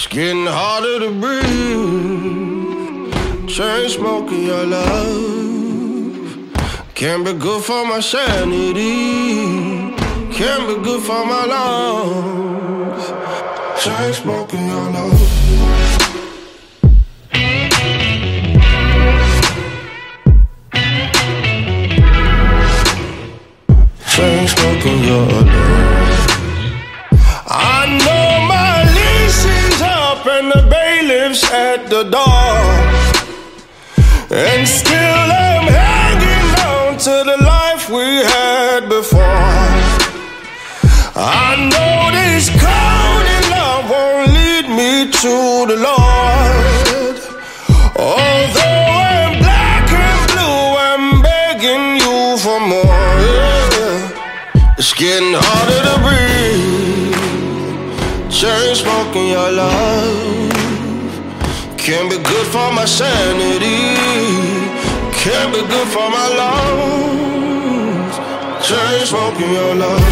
getting harder to breathe. Chain smoking your love can't be good for my sanity, can't be good for my lungs. Chain smoking your love. Chain smoking your love. I know my lease is up and the bailiff's at the door, and still I'm hanging on to the life we had before. I know this cold in love won't lead me to the Lord. Although I'm black and blue, I'm begging you for more. It's getting harder to breathe. Chain smoking your love can't be good for my sanity, can't be good for my lungs. Chain smoking your love.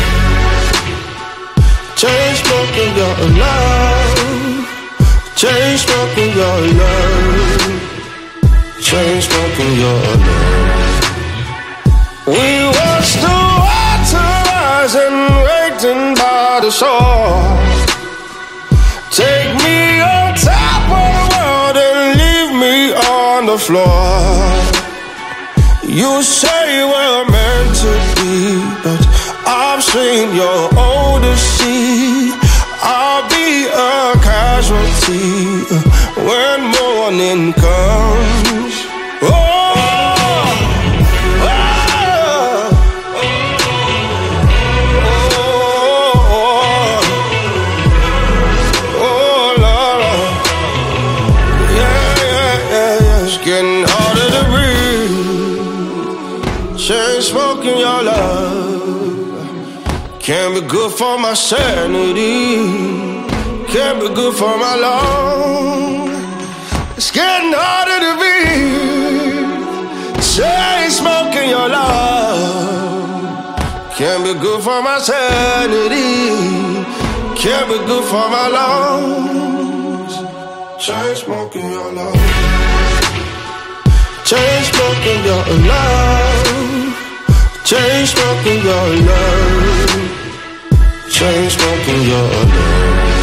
Chain smoking your love. Chain smoking your love. Chain smoking your love. We watched the water rising, waiting by the shore. Take me on top of the world and leave me on the floor. You say we're meant to be, but I've seen your Odyssey. I'll be a casualty when morning comes. Getting harder to breathe. Chain smoking your love can't be good for my sanity, can't be good for my lungs. It's getting harder to breathe. Chain smoking your love can't be good for my sanity, can't be good for my lungs. Chain smoking your love. Chain smoking your love. Chain smoking your love. Chain smoking your love.